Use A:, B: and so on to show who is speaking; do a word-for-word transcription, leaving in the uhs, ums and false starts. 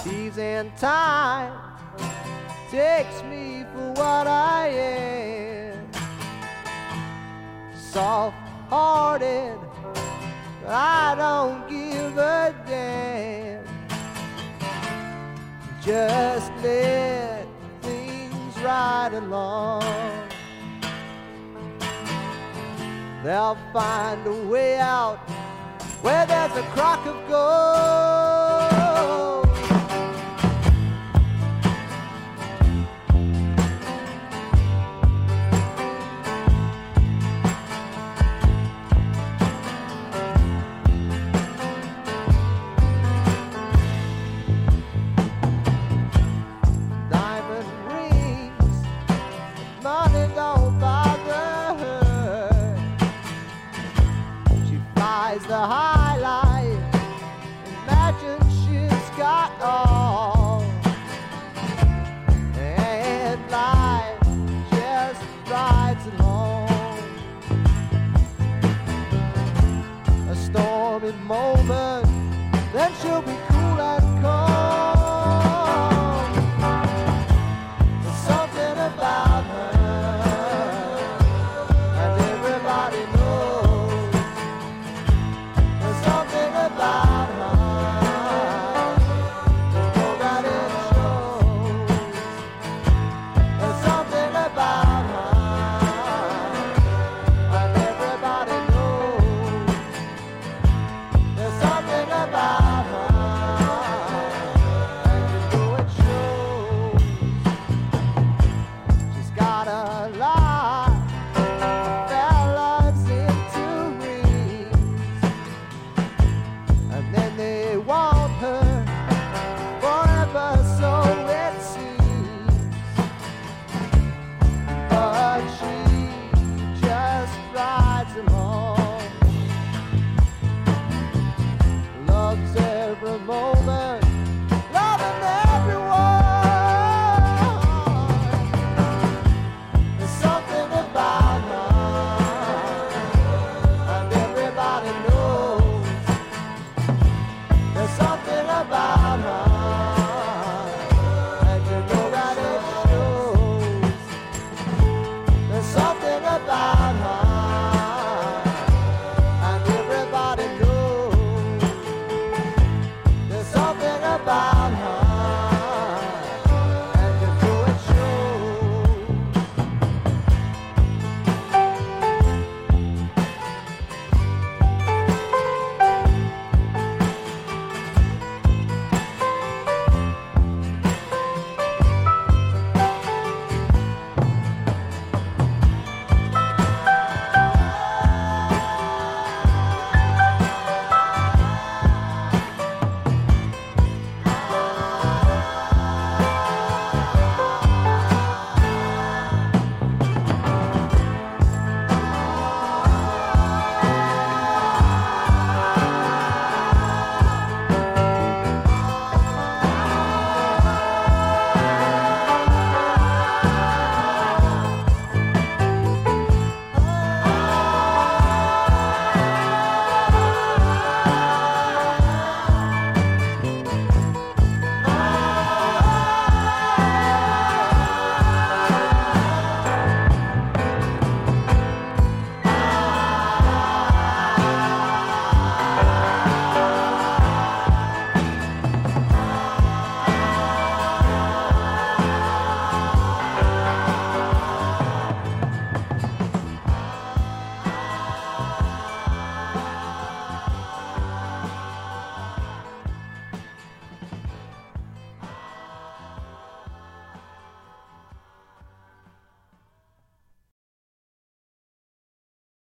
A: She's in time, takes me for what I am. Soft-hearted, but I don't give a damn. Just let things ride along. They'll find a way out where there's a crock of gold. Diamond rings, money don't bother her. She flies the high life, imagine she's got all, and life just rides along. A stormy moment, then she'll be cool and calm. There's something about her, and everybody knows. There's something about her, you know that it shows. There's something about her, and everybody knows. There's something about her, and you know it shows. She's got a lot of fellas into rings, and then they want her forever, so it seems. But she just rides along, loves every moment.